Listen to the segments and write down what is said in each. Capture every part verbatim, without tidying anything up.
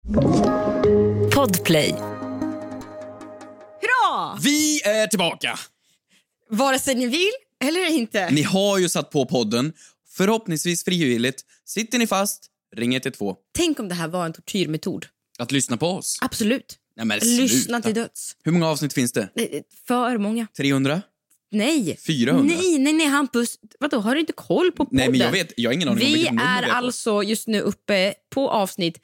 Podplay. Hurra! Vi är tillbaka! Vare sig ni vill eller inte. Ni har ju satt på podden, förhoppningsvis frivilligt. Sitter ni fast, ring ett ett två. Tänk om det här var en tortyrmetod. Att lyssna på oss? Absolut. Nej, men Lyssna sluta. till döds. Hur många avsnitt finns det? Nej, för många. trehundra? Nej. fyrahundra? Nej, nej, nej, Hampus. Vadå, har du inte koll på podden? Nej, men jag vet, jag har ingen aning om Vi vilket nummer är vi är på. alltså just nu uppe på avsnitt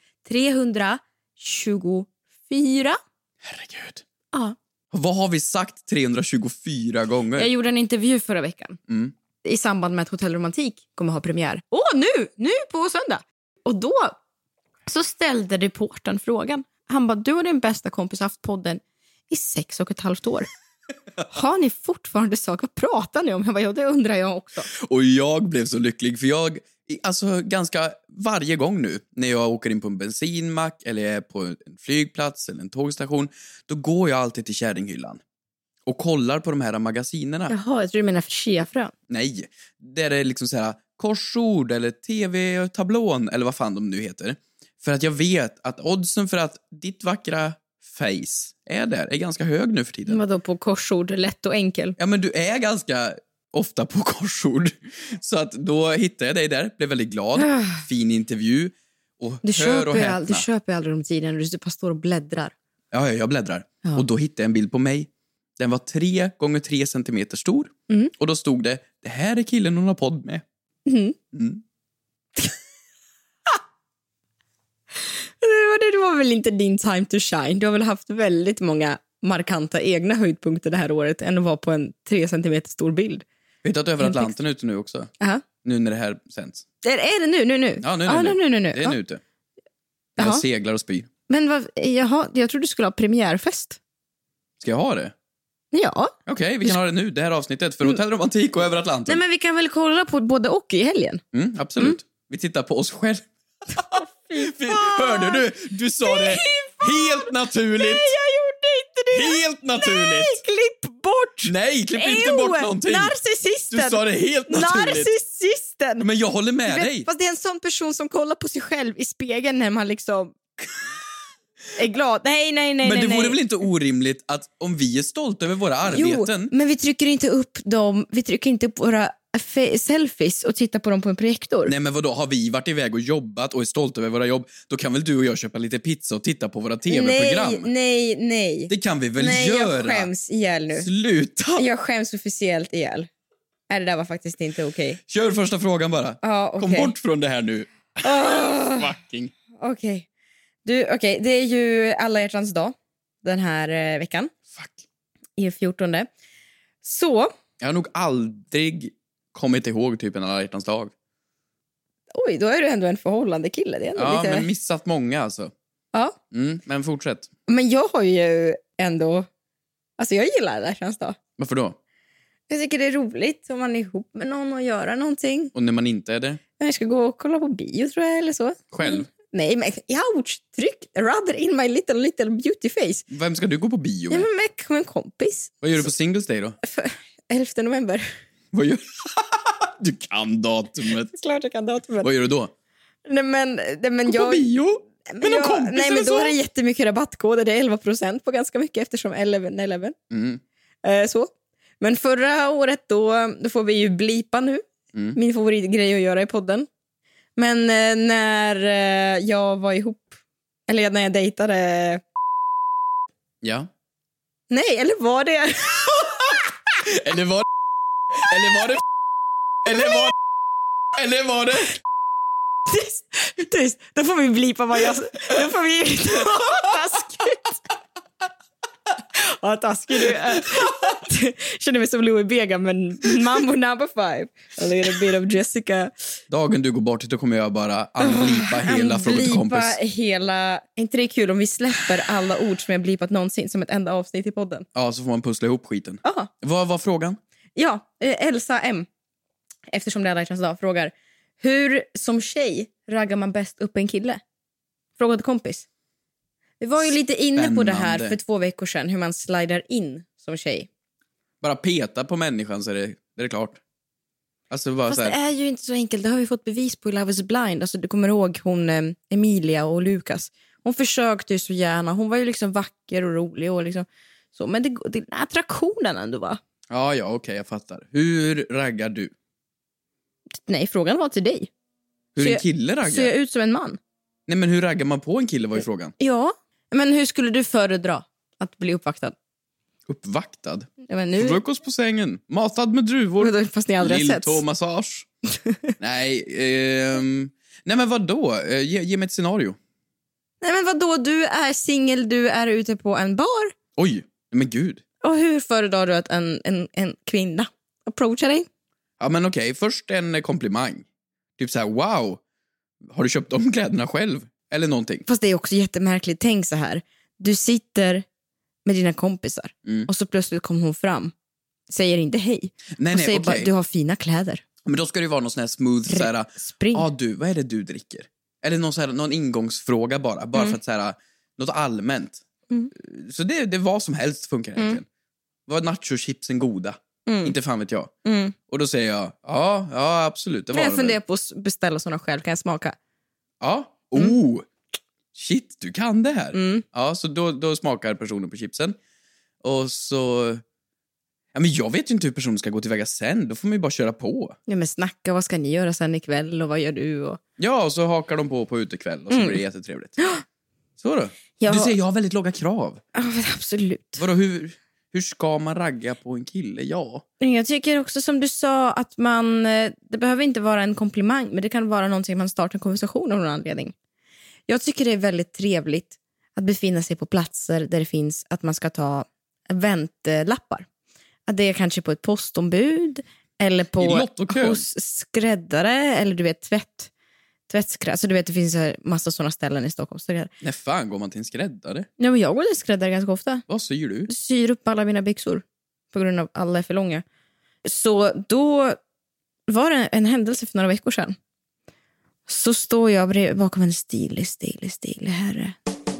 trehundratjugofyra. Herregud. Ja. Vad har vi sagt trehundratjugofyra gånger? Jag gjorde en intervju förra veckan. Mm. I samband med att Hotell Romantik kommer ha premiär. Åh, nu! Nu på söndag! Och då så ställde reportern frågan. Han bara, du och din bästa kompis haft podden i sex och ett halvt år. Har ni fortfarande saker att prata ni om? Jag bara, ja, det undrar jag också. Och jag blev så lycklig för jag, alltså ganska varje gång nu när jag åker in på en bensinmack eller är på en flygplats eller en tågstation, då går jag alltid till Kärringhyllan och kollar på de här magasinerna. Jaha, jag tror du menar för chiafrön. Nej, där är liksom så här korsord eller tv-tablån eller vad fan de nu heter. För att jag vet att oddsen för att ditt vackra face är där är ganska hög nu för tiden. Vadå på korsord, lätt och enkel? Ja, men du är ganska ofta på korsord. Så att då hittade jag dig där, blev väldigt glad. Fin intervju. Och Du hör och köper, häpna. all, du köper aldrig de tiden du bara står och bläddrar. Ja, ja, jag bläddrar. Ja. Och då hittade jag en bild på mig. Den var tre gånger tre centimeter stor. Mm. Och då stod det, det här är killen hon har podd med. Mm. Mm. Det var, det var väl inte din time to shine. Du har väl haft väldigt många markanta egna höjdpunkter det här året än att vara på en tre centimeter stor bild. Vet du att över Atlanten är ute nu också? Aha. Nu när det här sänds. Är, är det nu, nu, nu? Ja, nu, nu, ah, nu. nu, nu, nu. Det är Ja. nu ute. Jag Jaha. seglar och spyr. Men vad, jaha, jag trodde du skulle ha premiärfest. Ska jag ha det? Ja. Okej, okay, vi kan ha det nu. Det här avsnittet för Hotell Romantik och över Atlanten. Nej, men vi kan väl kolla på både och i helgen. Mm, absolut. Mm. Vi tittar på oss själv. Hörde du? Du sa det helt naturligt. Nej, jag gjorde inte det. Helt naturligt. Nej, klipp bort. Nej, klipp Ew, inte bort någonting. Narcissisten. Du sa det helt naturligt. Narcissisten. Men jag håller med vet, dig. Fast det är en sån person som kollar på sig själv i spegeln när man liksom är glad. Nej, nej, nej. Men det nej, vore nej. väl inte orimligt att om vi är stolta över våra arbeten. Jo, men vi trycker inte upp dem. Vi trycker inte upp våra fe- selfies och tittar på dem på en projektor. Nej, men vadå? Har vi varit iväg och jobbat och är stolta över våra jobb, då kan väl du och jag köpa lite pizza och titta på våra tv-program? Nej, nej, nej. Det kan vi väl nej, göra? jag skäms ihjäl nu. Sluta! Jag skäms officiellt ihjäl. Nej, det där var faktiskt inte okej. Okay. Kör första frågan bara. Ja, okej. Kom bort från det här nu. Oh. Fucking. Okej. Okay. Du, okej, okay, det är ju alla hjärtans dag den här eh, veckan. Fuck. I fjortonde. Så. Jag har nog aldrig kommit ihåg typ en alla hjärtans dag. Oj, då är du ändå en förhållande kille. Det är ändå ja, lite... men missat många alltså. Ja. Mm, men fortsätt. Men jag har ju ändå... Alltså jag gillar alla hjärtans dag. Varför då? Jag tycker det är roligt om man är ihop med någon och göra någonting. Och när man inte är det? Jag ska gå och kolla på bio tror jag eller så. Själv? Mm. Nej, men ouch, tryck rather in my little, little beauty face. Vem ska du gå på bio med? Ja, men med en kompis. Vad gör du på Singles Day då? elfte november. Vad gör du? kan datumet. Klart jag kan datumet. Vad gör du då? Nej, men, nej, men gå jag... på bio? Men med jag, kompis nej, men så? då är det jättemycket rabattkoder. Det är elva procent på ganska mycket eftersom elva elva. Mm. Eh, så. Men förra året då, då får vi ju blipa nu. Mm. Min favoritgrej att göra i podden. Men eh, när eh, jag var ihop, eller när jag dejtade... Ja. Nej, eller var det... Eller var det... Eller var det... Eller var det... Eller var det... Tyst, tyst. Då får vi blipa vad jag... Då får vi... Taskigt. Ja, taskig du är. Känner mig som Louis Vega, men Mambo number five. A little bit of Jessica. Dagen du går bort, då kommer jag bara anblipa hela Fråga till kompis. hela... Är inte det kul om vi släpper alla ord som jag blipat någonsin som ett enda avsnitt i podden? Ja, så får man pussla ihop skiten. Aha. Vad var frågan? Ja, eh, Elsa M. Eftersom det är alla hjärtans dag, frågar. Hur som tjej raggar man bäst upp en kille? Fråga till kompis. Vi var ju lite inne Spännande. på det här för två veckor sedan. Hur man slidar in som tjej. Bara peta på människan så är det, det är det klart. Alltså bara Fast så här. det är ju inte så enkelt. Det har vi fått bevis på i Love is blind. Alltså, du kommer ihåg hon eh, Emilia och Lukas. Hon försökte ju så gärna. Hon var ju liksom vacker och rolig och liksom så. Men det, det är attraktionen ändå, va? Ja, ja, okej, okay, jag fattar. Hur raggar du? Nej, frågan var till dig. Hur så en kille raggar? Ser jag ut som en man? Nej, men hur raggar man på en kille var ju frågan. Ja, men hur skulle du föredra att bli uppvaktad? Uppvaktad? Ja, men nu... Frukost på sängen, matad med druvor. Fast ni aldrig har sett. Lilltå-massage. Nej, ehm... Nej, men vadå? Ge, ge mig ett scenario. Nej, men vadå? Du är singel, du är ute på en bar. Oj, men gud. Och hur föredrar du att en, en, en kvinna approachar dig? Ja, men okej. Okay. Först en komplimang. Typ så här, wow. Har du köpt de kläderna själv? Eller någonting. Fast det är också jättemärkligt. Tänk så här. Du sitter med dina kompisar. Mm. Och så plötsligt kommer hon fram. Säger inte hej. Nej, och nej, säger okay. bara, du har fina kläder. Men då ska det vara någon sån här smooth så här, spring. Ja, du, vad är det du dricker? Eller någon, så här, någon ingångsfråga bara. Bara mm. för att så här, något allmänt. Mm. Så det, det var som helst funkar egentligen. Mm. Var nacho-chipsen goda? Mm. Inte fan vet jag. Mm. Och då säger jag, ja, ja absolut. Det var jag funderar på att beställa såna själv. Kan jag smaka? Ja, mm. oh. Shit, du kan det här. Mm. Ja, så då, då smakar personen på chipsen. Och så... Ja, men jag vet ju inte hur personen ska gå tillväga sen. Då får man ju bara köra på. Ja, men snacka, vad ska ni göra sen ikväll och vad gör du? Och... Ja, och så hakar de på på utekväll och så mm. blir det jättetrevligt. Så då. Ja. Du säger, jag har väldigt låga krav. Ja, absolut. Vadå, hur, hur ska man ragga på en kille? Ja. Jag tycker också som du sa att man, det behöver inte vara en komplimang, men det kan vara någonting man startar en konversation av någon anledning. Jag tycker det är väldigt trevligt att befinna sig på platser där det finns att man ska ta väntlappar. Att det är kanske på ett postombud eller på hos skräddare eller du vet tvätt tvättskräddare. Alltså du vet det finns här massa sådana ställen i Stockholm. När fan går man till en skräddare? Ja, men jag går till skräddare ganska ofta. Vad syr du? Syr upp alla mina byxor på grund av att alla är för långa. Så då var det en händelse för några veckor sedan. Så står jag bakom en stilig, stilig, stilig herre.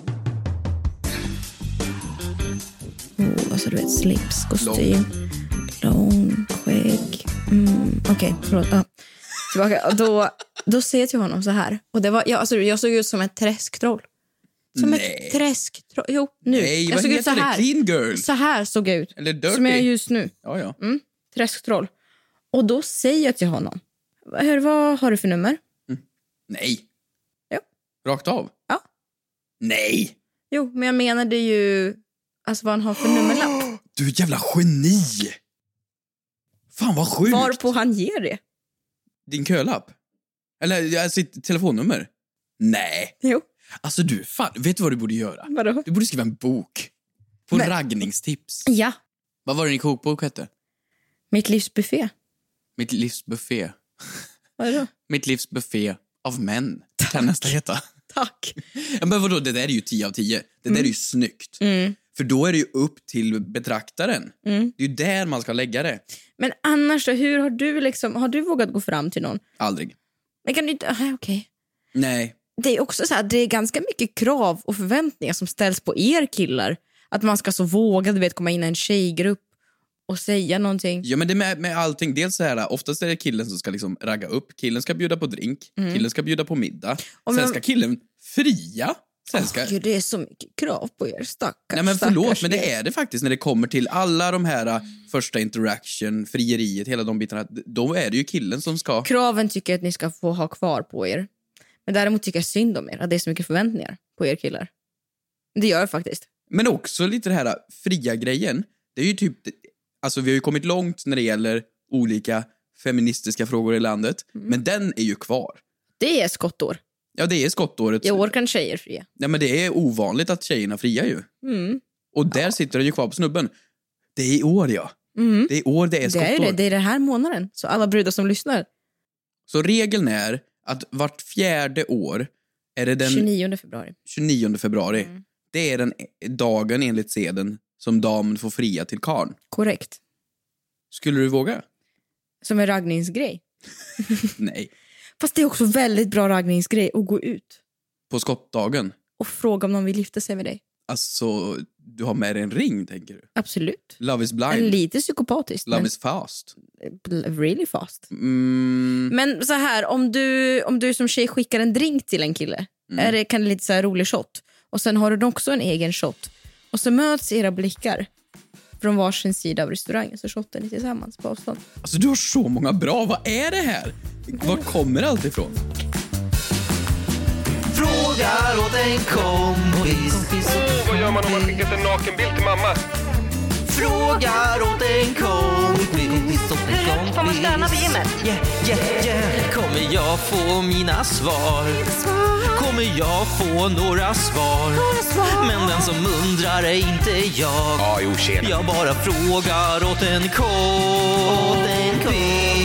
Oh, alltså du vet, slips, kostym, lång, skägg. Mm, Okej, okay, förlåt. Ah. Tillbaka. Och då, då ser jag till honom så här. Och det var, jag, alltså, jag såg ut som ett träsktroll. Som Nej. ett träsktroll. Jo, nu. Nej, jag vad såg ut heter så här. det? Clean girl? Så här såg jag ut. Eller dirty? Som jag är just nu. Ja, ja. Mm, träsktroll. Och då säger jag till honom. Hör, vad har du för nummer? Mm. Nej. Ja. Rakt av? Ja. Nej. Jo, men jag menade ju alltså vad han har för nummerlapp. Du är jävla geni. Fan vad sjukt. Varpå han ger det? Din kölapp? Eller sitt telefonnummer? Nej. Jo. Alltså du, fan, vet du vad du borde göra? Vadå? Du borde skriva en bok. På Men... raggningstips. Ja. Vad var det din kokbok hette? Mitt livs buffé. Mitt livs buffé. Vadå? Mitt livs buffé av män. Kan nästa heta. Tack. Ja, men vadå, det där är ju tio av tio. Det mm. där är ju snyggt. Mm. För då är det ju upp till betraktaren. Mm. Det är ju där man ska lägga det. Men annars då, hur har du liksom, har du vågat gå fram till någon? Aldrig. Men kan du inte, okej. Okay. Nej. Det är också så här, det är ganska mycket krav och förväntningar som ställs på er killar. Att man ska så våga, du vet, komma in i en tjejgrupp och säga någonting. Ja, men det med, med allting. Dels så här, oftast är det killen som ska liksom ragga upp. Killen ska bjuda på drink. Mm. Killen ska bjuda på middag. Om Sen ska killen fria. Sen ska... Oh, Gud, det är så mycket krav på er, stackars. Nej, men förlåt, men det är det faktiskt när det kommer till alla de här mm. första interaction, frieriet, hela de bitarna. Då är det ju killen som ska... Kraven tycker jag att ni ska få ha kvar på er. Men däremot tycker jag synd om er, att det är så mycket förväntningar på er killar. Det gör jag faktiskt. Men också lite det här fria grejen. Det är ju typ... Alltså vi har ju kommit långt när det gäller olika feministiska frågor i landet. Mm. Men den är ju kvar. Det är skottår. Ja, det är skottåret. I år kan tjejer fria. Ja, men det är ovanligt att tjejerna friar ju. Mm. Och där ja. sitter den ju kvar på snubben. Det är i år, ja. Mm. Det är i år, det är skottår. Det är, det. det är den här månaden. Så alla brudar som lyssnar. Så regeln är att vart fjärde år är det den... tjugonionde februari. tjugonionde februari. Mm. Det är den dagen enligt seden som damen får fria till karn. Korrekt. Skulle du våga? Som en raggningsgrej. Nej. Fast det är också väldigt bra raggningsgrej att gå ut. På skottdagen? Och fråga om någon vill gifta sig med dig. Alltså, du har med dig en ring, tänker du? Absolut. Love is blind. En lite psykopatiskt. Love men... is fast. Really fast. Mm. Men så här, om du, om du som tjej skickar en drink till en kille. Mm. Är det, kan det lite så här rolig shot. Och sen har du också en egen shot. Och så möts era blickar från varsin sida av restaurangen. Så shotar ni tillsammans på avstånd. Alltså du har så många bra. Vad är det här? Var kommer allt ifrån? Frågar åt en kompis. Oh, vad gör man om man skickat en nakenbild till mamma? Frågar åt en kompis. Hur högt får man stöna vid gymmet? Yeah, yeah, yeah. Kommer jag få mina svar? Kommer jag få några svar? Men den som undrar är inte jag. Ja, jo, tjena. Jag bara frågar åt en kompis.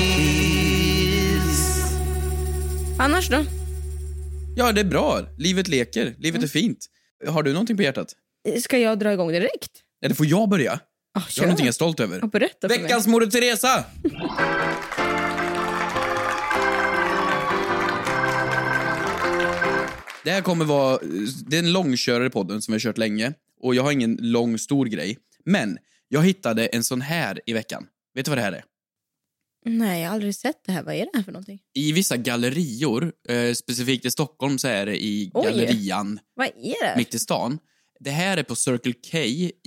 Annars då? Ja, det är bra. Livet leker. Livet är fint. Har du någonting på hjärtat? Ska jag dra igång direkt? Eller får jag börja? Oh, jag har någonting jag är stolt över. Och berätta för Veckans mig. Moder Teresa! Det här kommer vara... Det är en långkörare podden som vi har kört länge. Och jag har ingen lång, stor grej. Men jag hittade en sån här i veckan. Vet du vad det här är? Nej, jag har aldrig sett det här. Vad är det här för någonting? I vissa gallerior, eh, specifikt i Stockholm så är det i Oj. gallerian Vad är det? mitt i stan. Det här är på Circle K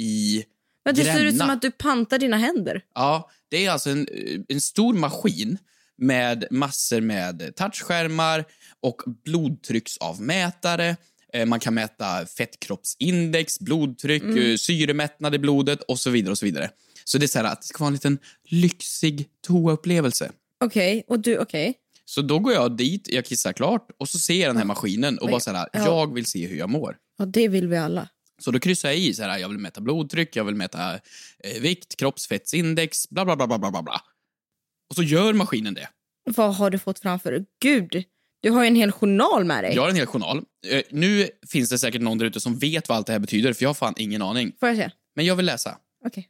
i Men det ser ut Gränna. som att du pantar dina händer. Ja, det är alltså en, en stor maskin med massor med touchskärmar och blodtrycksavmätare. Eh, Man kan mäta fettkroppsindex, blodtryck, mm. syremättnad i blodet och så vidare och så vidare. Så det är så här att det ska vara en liten lyxig toaupplevelse. Okej, okay, och du, okej. Okay. Så då går jag dit, jag kissar klart och så ser jag den här maskinen och bara så här, ja. jag vill se hur jag mår. Ja, det vill vi alla. Så då kryssar jag i så här, jag vill mäta blodtryck, jag vill mäta eh, vikt, kroppsfettsindex, bla bla bla bla bla bla. Och så gör maskinen det. Vad har du fått framför dig? Gud, du har ju en hel journal med dig. Jag har en hel journal. Eh, nu finns det säkert någon där ute som vet vad allt det här betyder, för jag har fan ingen aning. Får jag se? Men jag vill läsa. Okej.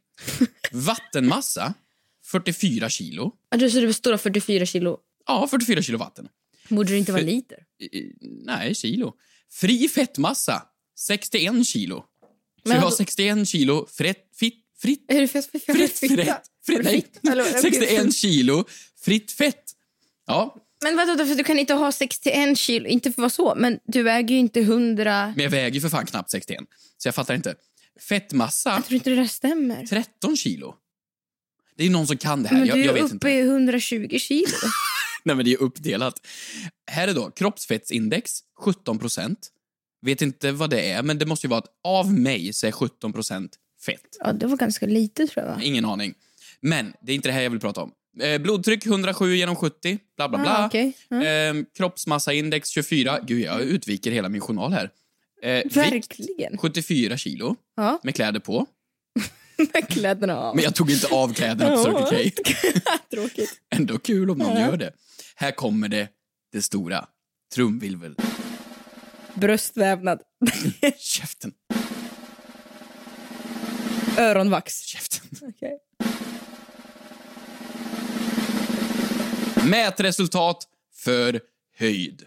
Vattenmassa, fyrtiofyra kilo. Du, så det består av fyrtiofyra kilo? Ja, fyrtiofyra kilo vatten. Borde det inte vara För- liter? Eh, Nej, kilo. Fri fettmassa, sextioen kilo. Så Men jag har då- sextioen kilo fritt, fritt, fritt, Är det fett? Fritt, fritt, fritt, fritt, nej, sextioen kilo fritt fett. Ja, Men vadå, för du kan inte ha sextioen kilo, inte för vad så, men du väger ju inte hundra. men jag väger ju för fan knappt sextioen. Så jag fattar inte. Fettmassa, Jag tror inte det där stämmer. tretton kilo. Det är någon som kan det här, Men jag, du jag är vet uppe inte. i hundratjugo kilo. Nej, men det är uppdelat. Här är då kroppsfettsindex, sjutton procent. Vet inte vad det är, men det måste ju vara att av mig så är sjutton procent fett. Ja, det var ganska lite tror jag. Ingen aning. Men det är inte det här jag vill prata om. Eh, blodtryck hundrasju genom sjuttio, bla bla bla. Ah, okay. ja. eh, kroppsmassaindex tjugofyra. Gud, jag utviker hela min journal här. Eh, vikt Verkligen. sjuttiofyra kilo Ja, med kläder på. med kläderna av. Men jag tog inte av kläderna på Circle K. Tråkigt. Ändå kul om någon Ja. gör det. Här kommer det, det stora. Trumvilvel. Bröstvävnad. Käften. Öronvax. Käften. Okej. Mätresultat för höjd.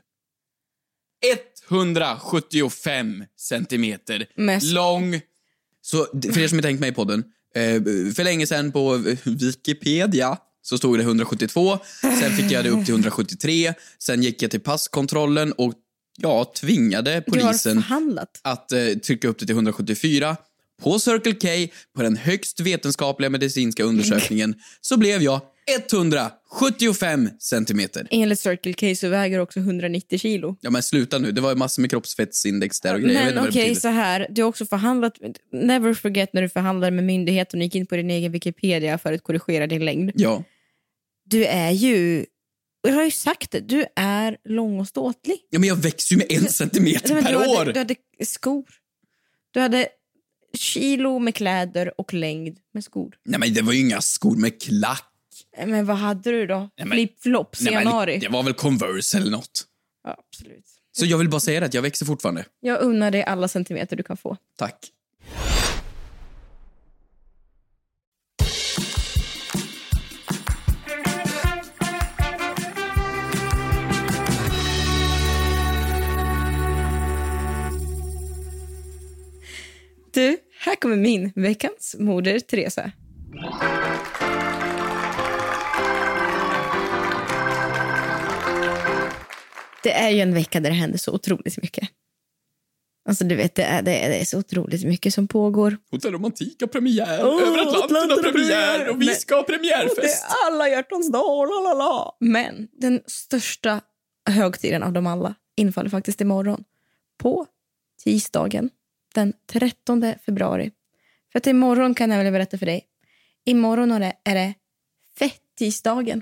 etthundrasjuttiofem centimeter Mest. lång. Så för er som inte tänkt mig i podden, eh, för länge sedan på Wikipedia så stod det hundrasjuttiotvå. Sen fick jag det upp till hundrasjuttiotre. Sen gick jag till passkontrollen och ja, tvingade Du har polisen förhandlat. att eh, trycka upp det till hundrasjuttiofyra. På Circle K, på den högst vetenskapliga medicinska undersökningen, så blev jag etthundrasjuttiofem centimeter. Enligt Circle K så väger du också hundranittio kilo. Ja, men sluta nu. Det var massor med kroppsfettsindex där och grejer. Jag vet inte Men vad det okej, betyder. så här. Du har också förhandlat. Never forget när du förhandlade med myndigheten och gick in på din egen Wikipedia för att korrigera din längd. Ja. Du är ju... Jag har ju sagt det. Du är lång och ståtlig. ja, men jag växer ju med en centimeter Nej, men per du år. hade, du hade skor. Du hade kilo med kläder och längd med skor. Nej, men det var ju inga skor med klack. Men vad hade du då? men- Flip-flops i Nej, men januari? det var väl Converse eller något. Ja, absolut. Så jag vill bara säga det, att jag växer fortfarande. Jag unnar dig alla centimeter du kan få. Tack. Du, här kommer min veckans moder Teresa. Det är ju en vecka där det händer så otroligt mycket. Alltså du vet, det är, det är, det är så otroligt mycket som pågår. Hotell Romantik har premiär, Oh, över Atlanten har premiär, premiär. och vi Men- ska ha Och det premiärfest. är alla hjärtans dag, lalala. Men den största högtiden av dem alla infaller faktiskt imorgon. På tisdagen den trettonde februari. För att imorgon kan jag väl berätta för dig. Imorgon är det, är det fettisdagen.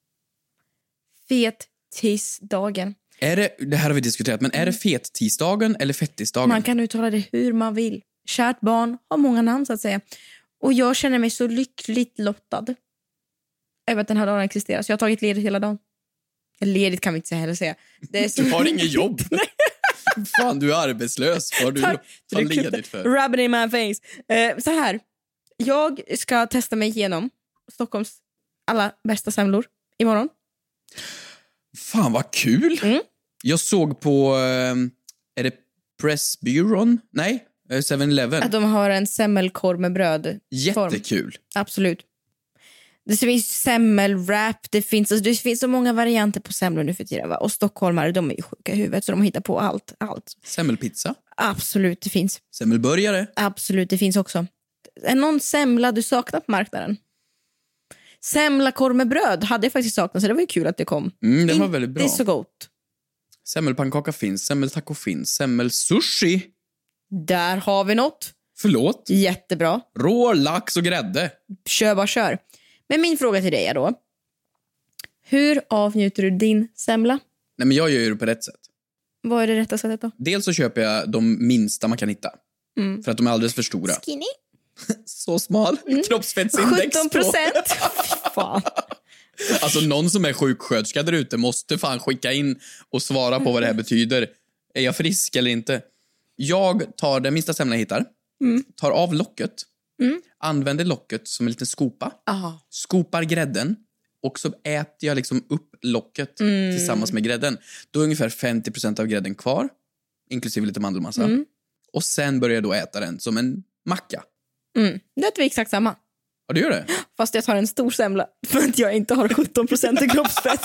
Fettisdagen. Är det, det här har vi diskuterat, men är det fettisdagen eller fettisdagen? Man kan uttala det hur man vill. Kärt barn har många namn så att säga. Och jag känner mig så lyckligt lottad över att den här dagen existerar. Så jag har tagit ledigt hela dagen. Ledigt kan vi inte heller säga. Det är så... Du har ingen jobb. Fan, du är arbetslös. Vad har du Tack. har ledigt för? Rub it in my face. Eh, så här. Jag ska testa mig igenom Stockholms alla bästa semlor imorgon. Fan, vad kul. Mm. Jag såg på, eh, är det Pressbyrån? Nej, seven eleven. Att de har en semmelkorv med bröd. Jättekul. Absolut. Det finns semmelwrap, det finns, alltså det finns så många varianter på semlor nu för tiden. Va? Och stockholmare, de är ju sjuka i huvudet så de hittar på allt. allt. Semmelpizza. Absolut, det finns. Semmelburgare. Absolut, det finns också. Är någon semla du saknar på marknaden? Semlakorv med bröd hade jag faktiskt saknat, så det var ju kul att det kom. Mm, det var väldigt bra. Det är så gott. Semmelpannkaka finns, semmeltaco finns, semmelsushi. Där har vi något. Förlåt. Jättebra. Rå lax och grädde. Kör bara kör. Men min fråga till dig är då. Hur avnjuter du din semla? Nej, men jag gör ju det på rätt sätt. Vad är det rätta sättet då? Dels så köper jag de minsta man kan hitta. Mm. För att de är alldeles för stora. Skinny. Så smal. Kroppsfettsindex sjutton procent. Fan. Alltså någon som är sjuksköterska där ute måste fan skicka in och svara på vad det här betyder. Är jag frisk eller inte? Jag tar den minsta semlan jag hittar. Mm. Tar av locket. Mm. Använder locket som en liten skopa. Aha. Skopar grädden. Och så äter jag liksom upp locket Mm. tillsammans med grädden. Då är ungefär femtio procent av grädden kvar. Inklusive lite mandelmassa. Mm. Och sen börjar jag då äta den som en macka. Mm. Det är exakt samma. Ja, du gör det? Fast jag tar en stor semla för att jag inte har sjutton procent i kroppsfett.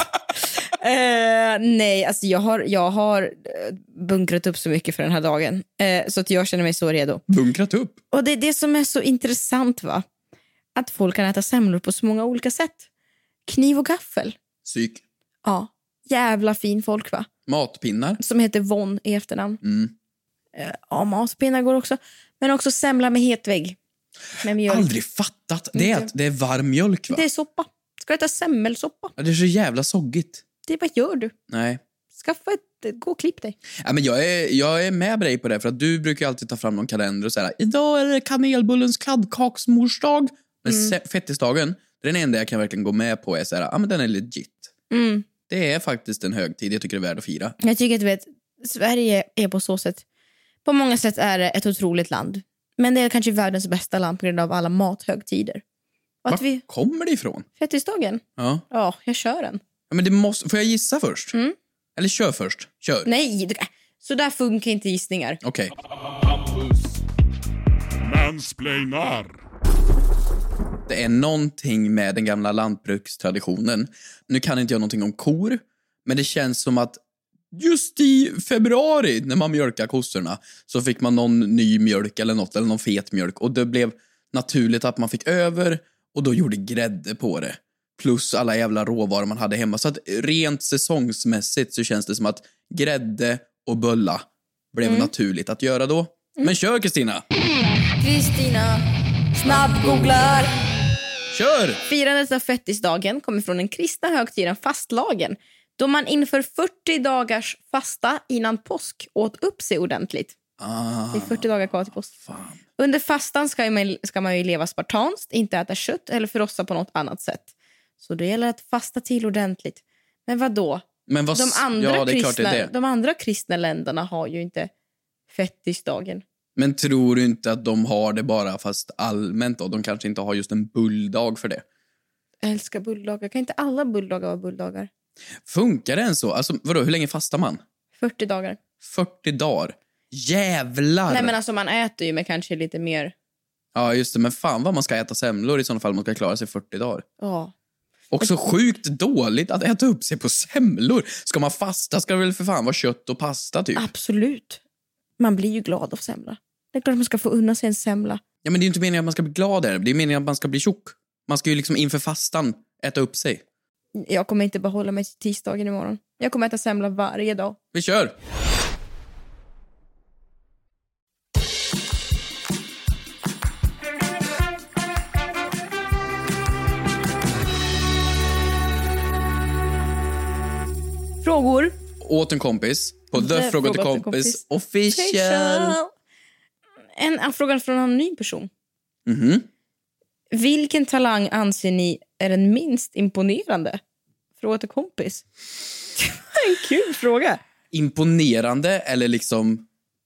eh, nej, alltså jag har, jag har eh, bunkrat upp så mycket för den här dagen. Eh, så att jag känner mig så redo. Bunkrat upp. Och det är det som är så intressant, va? Att folk kan äta semlor på så många olika sätt. Kniv och gaffel. Psyk. Ja, jävla fin folk, va? Matpinnar. Som heter Von i efternamn. Mm. Eh, ja, matpinnar går också. Men också semla med hetvägg. Med mjölk. Aldrig fattat. Det är, att det är varm mjölk, va? Det är soppa. Ska du äta semmelsoppa? Ja, det är så jävla soggigt. Det är vad gör du? Nej. Skaffa ett, gå och klipp dig. Ja, men jag, är, jag är med dig på det. För att du brukar ju alltid ta fram någon kalender och säga idag är det kanelbullens kladdkaksmorsdag. Men mm. fettisdagen, den enda jag kan verkligen gå med på är så här, ja men den är legit. Mm. Det är faktiskt en högtid jag tycker det är värd att fira. Jag tycker att du vet, Sverige är på så sätt, på många sätt är det ett otroligt land. Men det är kanske världens bästa land på grund av alla mathögtider. Och Var att vi, kommer det ifrån? fettisdagen? Ja. Ja, jag kör den. Ja, men det måste, får jag gissa först? Mm. Eller kör först. Kör. Nej, det- så där funkar inte gissningar. Okej. Hampus mansplainar. Det är någonting med den gamla lantbrukstraditionen. Nu kan inte jag någonting om kor. Men det känns som att just i februari när man mjölkar kossorna så fick man någon ny mjölk eller något, eller någon fet mjölk. Och det blev naturligt att man fick över och då gjorde grädde på det. Plus alla jävla råvaror man hade hemma. Så att rent säsongsmässigt så känns det som att grädde och bulla blev Mm. naturligt att göra då. Men kör, Kristina! Kristina snabbgooglar. Kör! Firandet av fettisdagen kommer från den kristna högtiden fastlagen, då man inför fyrtio dagars fasta innan påsk åt upp sig ordentligt. Ah, Det är fyrtio dagar kvar till påsk. fan. Under fastan ska man, ska man ju leva spartanskt, inte äta kött eller förrossa på något annat sätt. Så det gäller att fasta till ordentligt. Men vad då? Men vad, De andra, ja, det är klart det kristna, är det. de andra kristna länderna har ju inte fettisdagen. Men tror du inte att de har det bara fast allmänt då? De kanske inte har just en bulldag för det. Jag älskar bulldagar. Kan inte alla bulldagar vara bulldagar? Funkar det än så? Alltså, vadå, hur länge fastar man? fyrtio dagar. fyrtio dagar. Jävlar! Nej, men alltså man äter ju med kanske lite mer. Ja, just det. Men fan vad man ska äta semlor i sådana fall man ska klara sig fyrtio dagar. Ja. Också sjukt dåligt att äta upp sig på semlor. Ska man fasta ska det väl för fan vara kött och pasta typ. Absolut. man blir ju glad av semla. Det är klart att man ska få unna sig en semla. Ja, men det är ju inte meningen att man ska bli glad där. Det är meningen att man ska bli tjock. Man ska ju liksom inför fastan äta upp sig. Jag kommer inte behålla mig till tisdagen imorgon. Jag kommer äta semla varje dag. Vi kör! Frågor. Åt en kompis. På The, The Fråga till Fråga till kompis. kompis. Official. En, en fråga från en anonym person. Mhm. Vilken talang anser ni är den minst imponerande? Fråga till kompis. Det var en kul fråga. Imponerande eller liksom...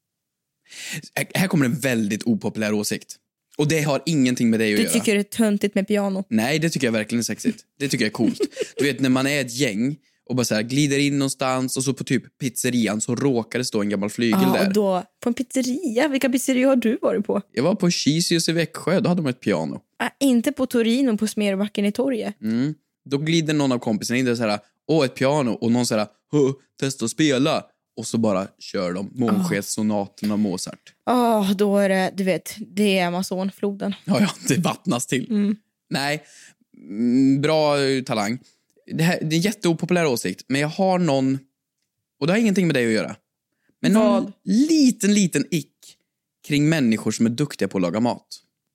Här kommer en väldigt opopulär åsikt. Och det har ingenting med dig att Du göra. tycker det är töntigt med piano. Nej, det tycker jag verkligen är sexigt. Det tycker jag är coolt. Du vet, när man är ett gäng och bara så här glider in någonstans och så på typ pizzerian så råkar det stå en gammal flygel Ja, där. och då på en pizzeria. Vilka pizzerior har du varit på? Jag var på Cheesius i Växjö, då hade de ett piano. Äh, inte på Torino på Smerbacken i torget. Mm. Då glider någon av kompisarna in där så här, åh, ett piano. Och någon så här, testa att spela. Och så bara kör de Månskenssonaten av Mozart. Ja, oh, då är det, du vet, det är Amazonfloden. Ja, ja, det vattnas till. Mm. Nej, mm, bra talang. Det, här, det är en jätteopopulär åsikt. Men jag har någon, och det har ingenting med dig att göra. Men någon Vad? liten, liten ick kring människor som är duktiga på att laga mat.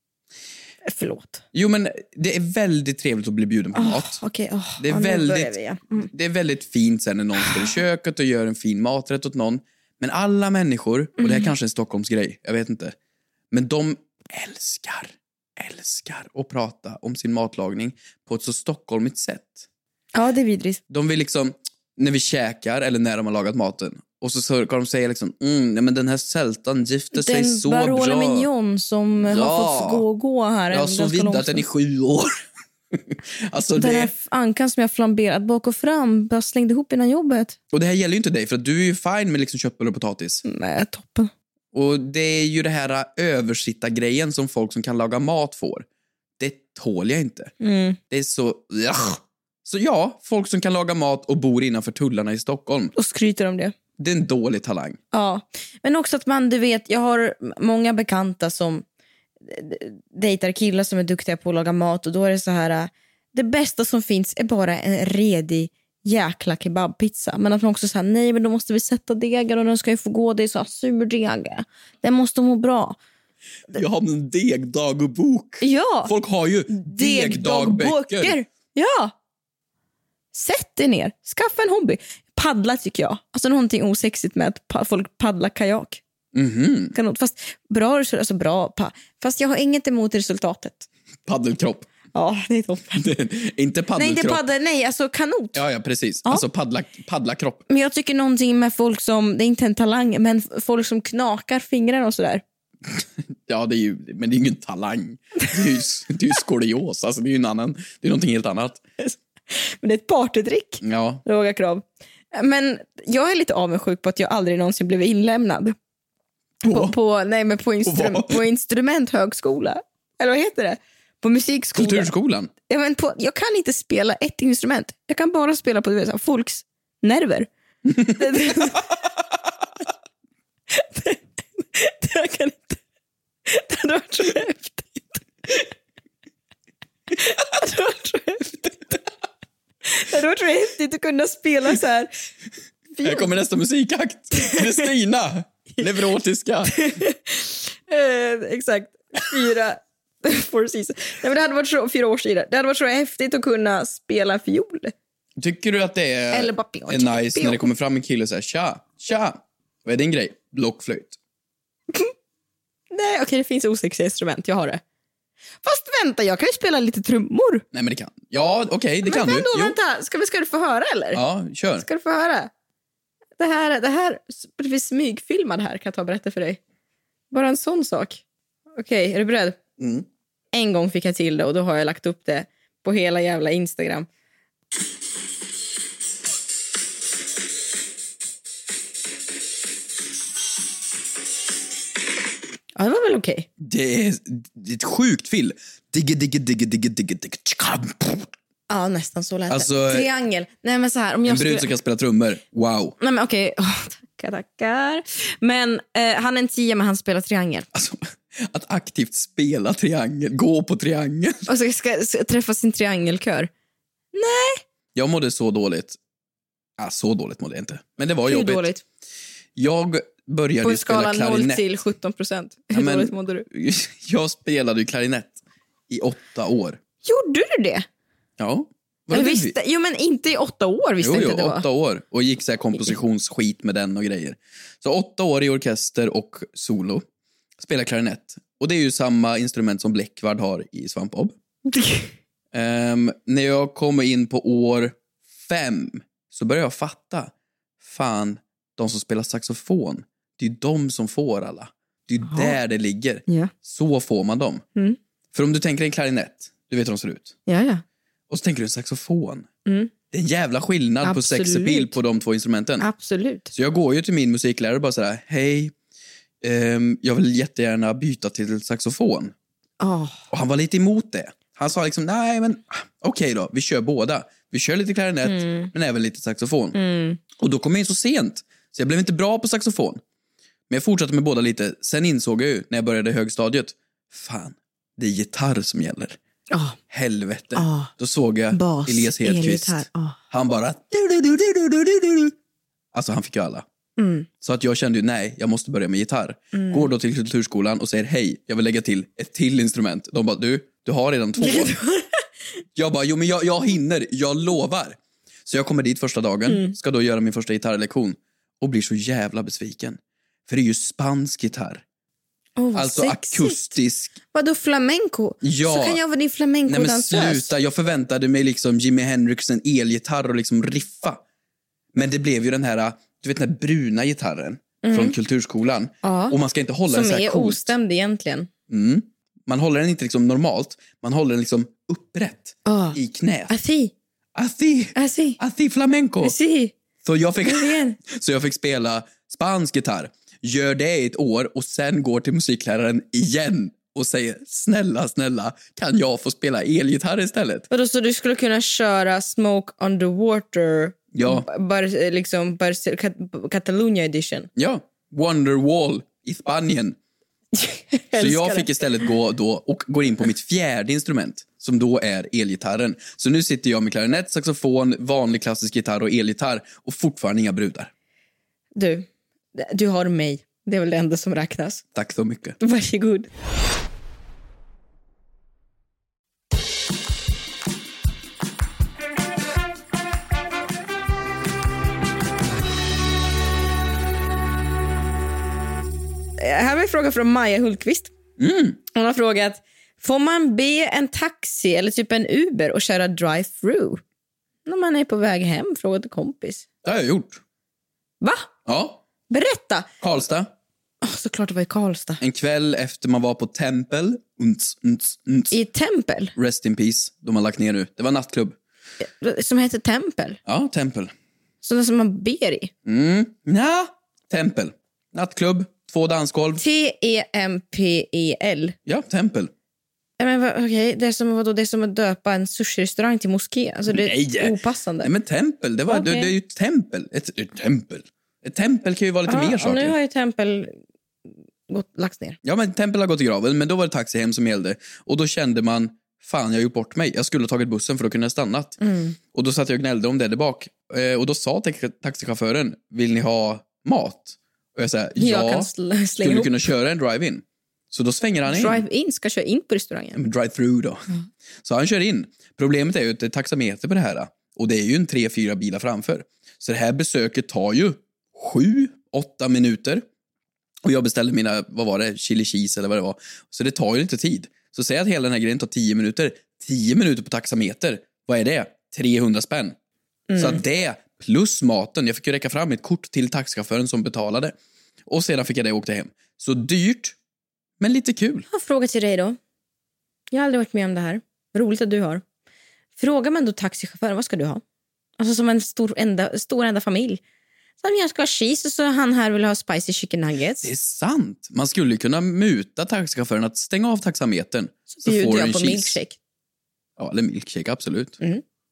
Förlåt. Jo, men det är väldigt trevligt att bli bjuden på Oh, mat. okay, oh, Det är, ja, nu börjar väldigt, vi, ja. mm. det är väldigt fint sen när någon står i köket och gör en fin maträtt åt någon. Men alla människor, och det här Mm. kanske är en Stockholmsgrej, jag vet inte. Men de älskar, älskar att prata om sin matlagning på ett så stockholmigt sätt. Ja, det är vidrigt. De vill liksom, när vi käkar eller när de har lagat maten. Och så ska de säga liksom, mm, nej, men den här sältan gifter sig Den så Barolo bra. Mignon som Ja. har fått gå och gå här. Jag har en så ganska viddat lång den i stund. sju år. Alltså Den det... här ankan som jag flamberat bak och fram, bara slängde ihop innan jobbet. Och det här gäller ju inte dig, för att du är ju fine med liksom köttbullar och potatis. Nej, toppen. Och det är ju det här översitta-grejen som folk som kan laga mat får. Det tål jag inte. Mm. Det är så... Ja. Så ja, folk som kan laga mat och bor innanför tullarna i Stockholm. Och skryter om det. Det är en dålig talang. Ja, men också att man, du vet, jag har många bekanta som dejtar killar som är duktiga på att laga mat, och då är det så här, äh, det bästa som finns är bara en redig jäkla kebabpizza, men att man också säger nej, men då måste vi sätta degen och den ska ju få gå, det är så här surdeg, den måste må bra. Jag har en degdagbok. Ja, Folk har ju degdagböcker. Ja. Sätt dig ner, skaffa en hobby. Paddla tycker jag. Alltså någonting osexigt med att pa- folk paddlar kajak. Mhm. Kanon. Fast bra, alltså bra. Pa- Fast jag har inget emot resultatet. Paddelkropp. Ja, det är toppen. Det är inte Nej, paddelkropp. inte paddel, nej, alltså kanot. Ja, ja, precis. Ja. Alltså paddla, paddla kropp. Men jag tycker någonting med folk som, det är inte en talang, men folk som knakar fingrarna och sådär. Ja, det är ju, men det är ju ingen talang. Det är ju, det är ju skolios. Alltså, det är ju en annan, det är någonting helt annat. Men det är ett partydrick, Ja. låga krav. Men jag är lite avundsjuk på att jag aldrig någonsin blev inlämnad. På, på, nej, men på, instru- vad? på instrumenthögskola. Eller vad heter det? På musikskolan. Kulturskolan. Ja, men på, jag kan inte spela ett instrument. Jag kan bara spela på, du vet, folks nerver. det, det, det, det, jag kan inte. Det hade varit så häftigt. Det hade varit så häftigt. Det hade varit så häftigt att kunna spela så här. Här kommer nästa musikakt. Kristina. Neurotiska. eh, exakt. Fyra. Four seasons. Nej, men det hade varit så, fyra år sedan. Det hade varit så häftigt att kunna spela fiol. Tycker du att det är, Eller bara pion, är nice pion. när det kommer fram en kille och säger tja, tja. Vad är din grej? Blockflöjt. Nej, okej, det finns osexiga instrument. Jag har det. Fast vänta, jag kan ju spela lite trummor. Nej, men det kan. Ja, okej, okay, det Men kan vänta, du. Jo. vänta. Ska, vi, ska du få höra, eller? Ja, kör. Ska du få höra? Det här, det här, det finns smygfilmad här, kan jag ta och berätta för dig. Bara en sån sak. Okej, är du beredd? Mm. En gång fick jag till det och då har jag lagt upp det på hela jävla Instagram. Ja, det var väl okej. Det är, det är ett sjukt fill. Digge, digge, digge, digge, digge, digge. Ja, nästan så lät Alltså, det. Triangel. Nej, men så här, om jag En brud skulle... som kan spela trummor. Wow. Nej, men okej. Okay. Oh, tackar, tackar. Men eh, han är en tia, men han spelar triangel. Alltså, att aktivt spela triangel, gå på triangel. Och så ska, ska träffa sin triangelkör. Nej. Jag mådde så dåligt. Ja, så dåligt mådde jag inte. Men det var Hur jobbigt. dåligt? Jag började På ju en spela skala klarinett. noll till sjutton procent. Hur Ja, men- dåligt mådde du? Jag spelade ju klarinett i åtta år. Gjorde du det? Ja. Jag Var det visste, jo, men inte i åtta år visste Jo, inte jo, det var. åtta år. Och gick så här kompositionsskit med den och grejer. Så åtta år i orkester och solo. Spela klarinett. Och det är ju samma instrument som Bläckvard har i Svampbob. Um, när jag kommer in på år fem så börjar jag fatta. Fan, de som spelar saxofon, det är ju de som får alla. Det är ju där det ligger. Ja. Så får man dem. Mm. För om du tänker en klarinett, du vet hur de ser ut. Ja, ja. Och så tänker du en saxofon. Mm. Det är en jävla skillnad på sex Absolut. appeal på de två instrumenten. Absolut. Så jag går ju till min musiklärare och bara sådär, hej, ehm, jag vill jättegärna byta till saxofon. Oh. Och han var lite emot det. Han sa liksom, nej men okej då, vi kör båda. Vi kör lite klarinett, Mm. men även lite saxofon. Mm. Och då kom jag in så sent, så jag blev inte bra på saxofon. Men jag fortsatte med båda lite. Sen insåg jag ju, när jag började högstadiet, fan, det är gitarr som gäller. Oh. Helvete. Ah. Då såg jag Bas, Elias Hedqvist. elgitarr, ah. Han bara... Du, du, du, du, du, du, du. Alltså han fick ju alla. Mm. Så att jag kände ju, nej, jag måste börja med gitarr. Mm. Går då till kulturskolan och säger, hej, jag vill lägga till ett till instrument. De bara, du, du har redan två. Jag bara, jo men jag, jag hinner, jag lovar. Så jag kommer dit första dagen, Mm. ska då göra min första gitarrlektion. Och blir så jävla besviken. För det är ju spansk gitarr. Oh, vad Alltså sexigt. akustisk. Vadå flamenco? Ja. Så kan jag vara din Nej men flamenco-dansös. sluta, jag förväntade mig liksom Jimi Hendrix en elgitarr och liksom riffa. Men det blev ju den här, du vet den här bruna gitarren från kulturskolan. Ja. Och man ska inte hålla den Som så här är coolt. ostämd egentligen. Mm. Man håller den inte liksom normalt, man håller den liksom upprätt Ah. i knät. Así, Así, así, así flamenco. así. Så jag fick Kom igen. så jag fick spela spansk gitarr. Gör det i ett år och sen går till musikläraren igen och säger, snälla, snälla, kan jag få spela elgitarr istället? Vadå, så du skulle kunna köra Smoke on the Water, Ja. bar, liksom bar, Cat- Catalonia edition? Ja, Wonderwall i Spanien. Så Älskar jag det. fick istället gå då och går in på mitt fjärde instrument, som då är elgitarren. Så nu sitter jag med klarinett, saxofon, vanlig klassisk gitarr och elgitarr och fortfarande inga brudar. Du, du har mig. Det är väl det enda som räknas. Tack så mycket. Varsågod. Här har vi en fråga från Maja Hultqvist. Mm. Hon har frågat, får man be en taxi eller typ en Uber och köra drive-through när man är på väg hem? Frågade kompis. Det har jag gjort. Va? Ja, Berätta! Karlstad. Oh, såklart det var i Karlstad. En kväll efter man var på Tempel. Unts, unts, unts. I Tempel, Rest in peace. De har lagt ner nu. Det var nattklubb. som heter Tempel. Ja, Tempel. Sådana som man ber i. Mm. Ja, Tempel. Nattklubb. Två dansgolv. T E M P E L. Ja, Tempel. Ja, men va- okej, det är som vadå, det är som att döpa en sushi-restaurang till moské. Alltså det är Nej. opassande. Nej, men tempel, det, var, Okej. det, det är ju tempel. Ett, ett tempel. Ett tempel kan ju vara lite Ja, mer och saker. nu har ju Tempel gått, lagts ner. Ja, men tempel har gått i graven, men då var det taxi hem som gällde. Och då kände man, fan, jag har gjort bort mig. Jag skulle ha tagit bussen för att kunna stannat. Mm. Och då satt jag och gnällde om det där bak. Eh, och då sa tax- taxichauffören, vill ni ha mat? Och jag sa, Jag ja, kan sl- slänga skulle du ihop. kunna köra en drive-in? Så då svänger han in. Drive-in ska köra in på restaurangen. Men drive-through då. Så han kör in. Problemet är ju att det är taxameter på det här. Och det är ju en tre, fyra bilar framför. Så det här besöket tar ju sju, åtta minuter. Och jag beställde mina, vad var det, chili cheese eller vad det var. Så det tar ju lite tid. Så säg att hela den här grejen tar tio minuter. tio minuter på taxameter. Vad är det? trehundra spänn. Så att det plus maten. Jag fick ju räcka fram ett kort till taxichauffören som betalade. Och sedan fick jag det och åkte hem. Så dyrt, men lite kul. Jag har en fråga till dig då. Jag har aldrig varit med om det här. Roligt att du har. Frågar man då taxichauffören, vad ska du ha? Alltså som en stor enda, stor enda familj. Så jag ska ha cheese och så han här vill ha spicy chicken nuggets. Det är sant. Man skulle kunna muta taxichauffören att stänga av taxametern. Så bjuder får du jag en på cheese. milkshake. Ja, eller milkshake, absolut. Mm.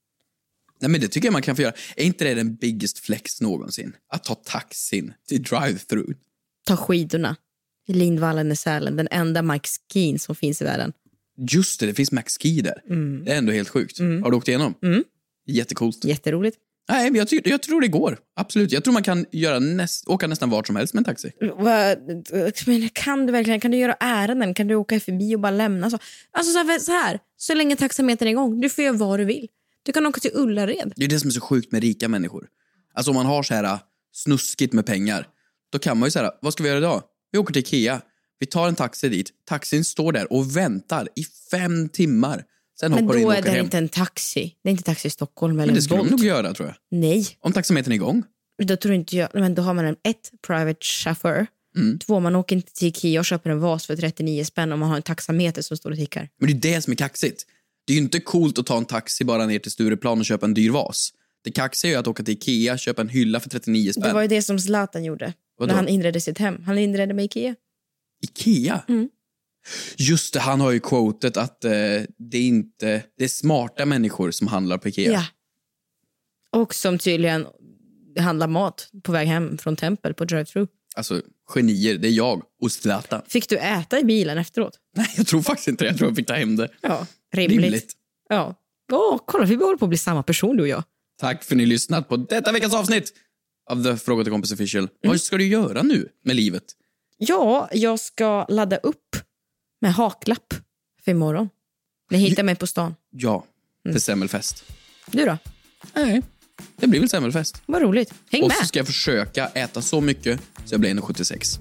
Nej, men det tycker jag man kan få göra. Är inte det den biggest flex någonsin? Att ta taxin till drive-thru. Ta skidorna i Lindvallen i Sälen. Den enda Max Skien som finns i världen. Just det, det finns Max Ski där. Mm. Det är ändå helt sjukt. Mm. Har du åkt igenom? Mm. Jättecoolt. Jätteroligt. Nej, men jag, ty- jag tror det går. Absolut. Jag tror man kan göra näst- åka nästan vart som helst med en taxi. Va, men kan du verkligen, kan du göra ärenden? Kan du åka förbi och bara lämna? Så, alltså så här, så här, så länge taxametern är igång, du får göra vad du vill. Du kan åka till Ullared. Det är det som är så sjukt med rika människor. Alltså om man har så här snuskigt med pengar, då kan man ju säga, vad ska vi göra idag? Vi åker till Ikea. Vi tar en taxi dit. Taxin står där och väntar i fem timmar. Sen Men hoppar då in och är åker det hem. inte en taxi. Det är inte taxi i Stockholm eller Men det en skulle de Bolt. nog göra, tror jag. Nej. Om taxametern är igång. Då tror inte jag, men då har man en ett private chaufför. Mm. Två, man åker inte till Ikea och köper en vas för trettionio spänn om man har en taxameter som står och tickar. Men det är det som är kaxigt. Det är ju inte coolt att ta en taxi bara ner till Stureplan och köpa en dyr vas. Det kaxiga är ju att åka till Ikea, köpa en hylla för trettionio spänn. Det var ju det som Zlatan gjorde. Vadå? När han inredde sitt hem. Han inredde med Ikea. Ikea? Mm. Just det, han har ju quotet att eh, det är inte det är smarta människor som handlar på Ikea. Ja. Och som tydligen handlar mat på väg hem från tempel på drive-thru. Alltså, genier, det är jag och Zlatan. Fick du äta i bilen efteråt? Nej, jag tror faktiskt inte det. Jag tror jag fick ta hem det. Ja, rimligt. Rimligt. Ja. Åh, kolla, vi håller på att bli samma person, du och jag. Tack för att ni lyssnat på detta veckans avsnitt av The Fråga till Kompis Official. Mm. Vad ska du göra nu med livet? Ja, jag ska ladda upp med haklapp för imorgon. Ni hittar mig på stan. Ja, för mm. semmelfest. Du då? Nej, det blir väl semmelfest. Vad roligt. Häng och med. Och så ska jag försöka äta så mycket så jag blir en komma sjuttiosex.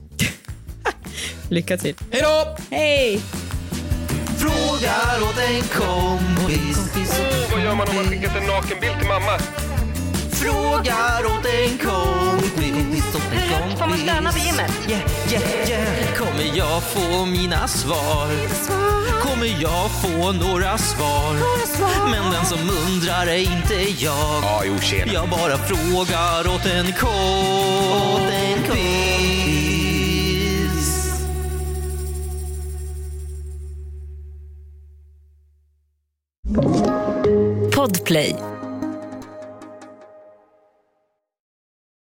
Lycka till. Hej då! Hej! Frågar åt en kompis. Oh, vad gör man om man skickat en nakenbild till mamma? Frågar åt en kompis. Hur får man stöna vid gymmet? Yeah, yeah, yeah. Kommer jag få mina svar? Kommer jag få några svar? Men den som undrar är inte jag. Ja, jo, tjena. Jag bara frågar åt en kompis. Podplay.